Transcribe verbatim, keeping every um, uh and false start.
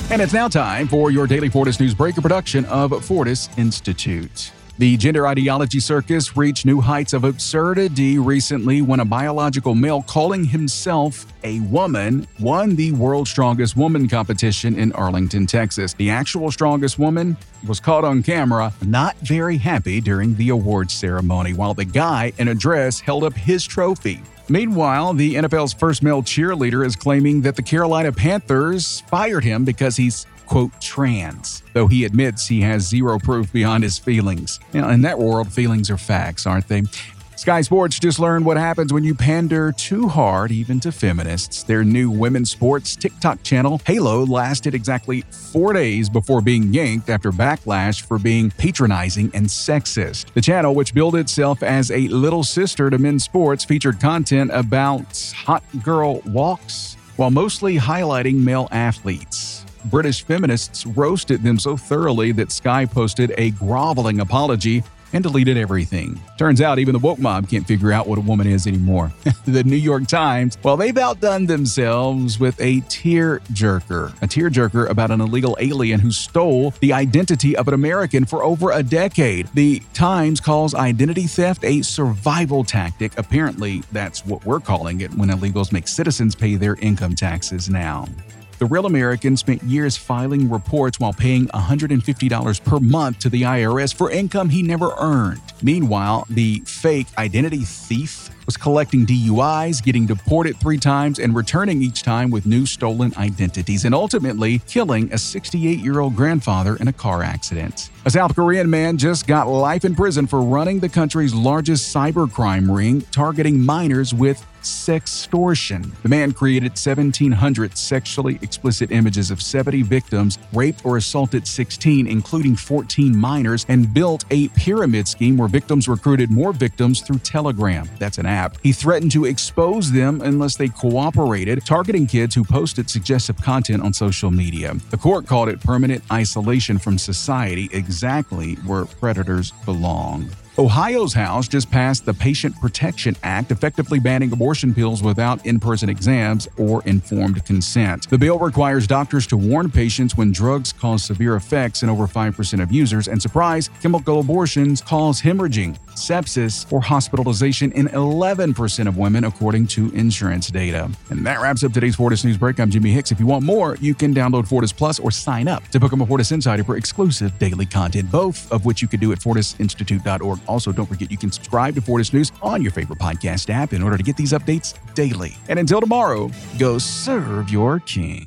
And it's now time for your daily Fortis News Break, a production of Fortis Institute. The gender ideology circus reached new heights of absurdity recently when a biological male calling himself a woman won the World's Strongest Woman competition in Arlington, Texas. The actual strongest woman was caught on camera not very happy during the awards ceremony, while the guy in a dress held up his trophy. Meanwhile, the N F L's first male cheerleader is claiming that the Carolina Panthers fired him because he's, quote, trans, though he admits he has zero proof beyond his feelings. You know, in that world, feelings are facts, aren't they? Sky Sports just learned what happens when you pander too hard, even to feminists. Their new women's sports TikTok channel, Halo, lasted exactly four days before being yanked after backlash for being patronizing and sexist. The channel, which billed itself as a little sister to men's sports, featured content about hot girl walks, while mostly highlighting male athletes. British feminists roasted them so thoroughly that Sky posted a groveling apology and deleted everything. Turns out even the woke mob can't figure out what a woman is anymore. The New York Times, well, they've outdone themselves with a tearjerker. A tearjerker about an illegal alien who stole the identity of an American for over a decade. The Times calls identity theft a survival tactic. Apparently, that's what we're calling it when illegals make citizens pay their income taxes now. The real American spent years filing reports while paying one hundred fifty dollars per month to the I R S for income he never earned. Meanwhile, the fake identity thief was collecting D U Is, getting deported three times, and returning each time with new stolen identities, and ultimately killing a sixty-eight-year-old grandfather in a car accident. A South Korean man just got life in prison for running the country's largest cybercrime ring, targeting minors with sextortion. The man created seventeen hundred sexually explicit images of seventy victims, raped or assaulted sixteen, including fourteen minors, and built a pyramid scheme where victims recruited more victims through Telegram. That's an app. He threatened to expose them unless they cooperated, targeting kids who posted suggestive content on social media. The court called it permanent isolation from society, exactly where predators belong. Ohio's House just passed the Patient Protection Act, effectively banning abortion pills without in-person exams or informed consent. The bill requires doctors to warn patients when drugs cause severe effects in over five percent of users, and surprise, chemical abortions cause hemorrhaging, sepsis, or hospitalization in eleven percent of women, according to insurance data. And that wraps up today's Fortis News Break. I'm Jimmy Hicks. If you want more, you can download Fortis Plus or sign up to become a Fortis Insider for exclusive daily content, both of which you can do at fortis institute dot org. Also, don't forget you can subscribe to Fortis News on your favorite podcast app in order to get these updates daily. And until tomorrow, go serve your king.